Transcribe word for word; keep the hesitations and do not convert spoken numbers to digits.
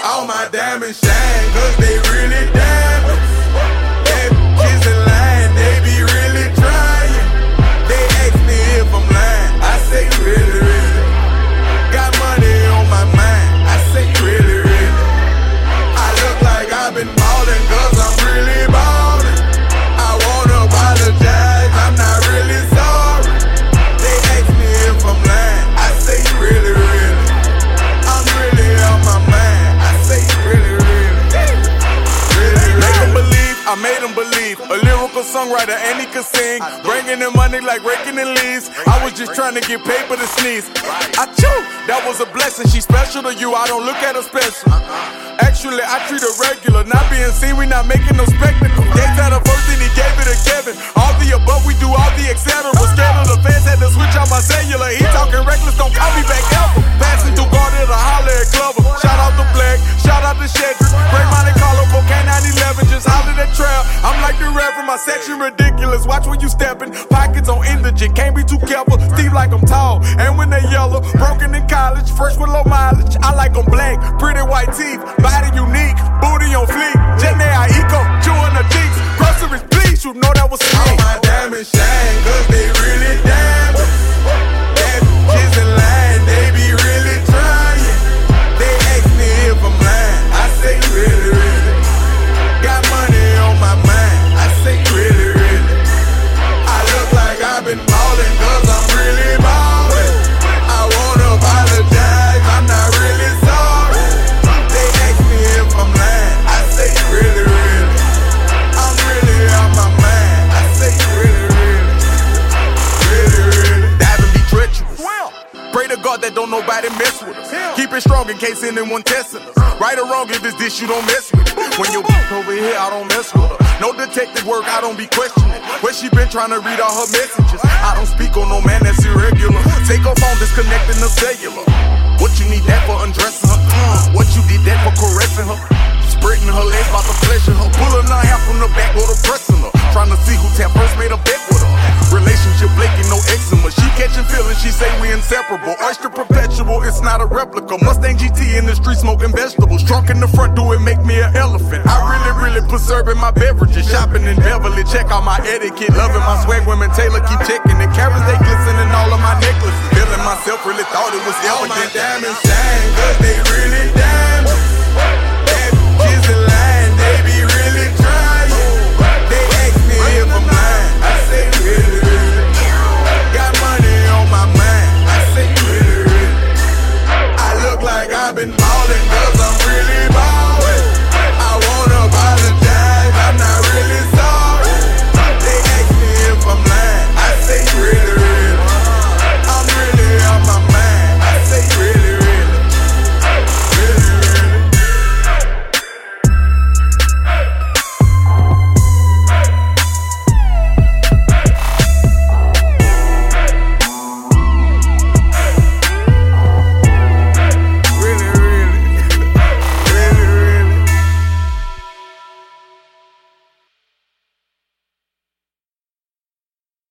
All my diamonds shine, cause they really diamonds. That bitches in line, they be really trying. They ask me if I'm lying, I say really, really. Got money on my mind, I say really, really. I look like I've been ballin' cause I'm really ballin'. I wanna apologize, I'm not really sorry. They ask me if I'm lying, I say really, really. I'm really on my mind, I say really, really. Really, really. Make 'em believe, I made 'em believe. A lyrical songwriter and he could sing. Bringing in money like raking in leaves. I was just trying to get paper to sneeze. I chew, that was a blessing. She special to you, I don't look at her special. Actually, I treat her regular. Not being seen, we not making no spectacle. Gates had a first and he gave it to Kevin. All the above, we do all the et cetera. Scared of the fans, had to switch out my cellular. He talking reckless, don't call me back ever. Passing through Garden to holler at Glover. Shout out to Black, shout out to Shedrick. Great Monte Carlo, Cocaine nine eleven, just hollered at Trail. I'm like the Reverend, my section ridiculous. Watch when you steppin', pockets on indigent. Can't be too careful, Steve like I'm tall. And when they yellow, broken in college, fresh with low mileage. I like them black, pretty white teeth, body unique, booty on fleek. Jenny I eco, chewing the cheeks. Groceries, please, you know that was me. All my diamonds shine, cause they really diamonds. That bitches in line, they be really trying. They ask me if I'm lying, I say really, really. Got money on my mind, I say really, really. I look like I've been ballin' cause I'm really ballin'. I wanna apologize, I'm not really sorry. They ask me if I'm lying, I say really, really. I'm really on my mind, I say really, really. Really, really. Diving be treacherous. Pray to God that don't nobody mess with us. Keep it strong in case anyone testing us. Right or wrong, if it's this, you don't mess with it. When you over here, I don't mess with her. No detective work, I don't be questioning. Where she been trying to read all her messages. I don't speak on no man that's irregular. Take her phone, disconnecting the cellular. What you need that for undressing her? Uh, what you did that for caressing her? Spreading her legs about to pleasure her. Pulling her hair from the back, go to pressing her. Trying to see who tap first, made a bet with her. Relationship flaking, no eczema. She catching feelings, she say we inseparable. Oyster perpetual, it's not a replica. Mustang G T in the street smoking vegetables. Trunk in the front, do it make me an elephant. I really, really preserving my beverages. Shopping in Beverly, check out my etiquette. Loving my swag, women Taylor keep checking. The carrots, they glistening all of my necklaces. Feeling myself, really thought it was elegant. All my diamonds shine, cause they really diamonds. That bitches in line, they be really trying. They ask me if I'm lying, I say really, really. Got money on my mind, I say really, really. I look like I've been ballin'.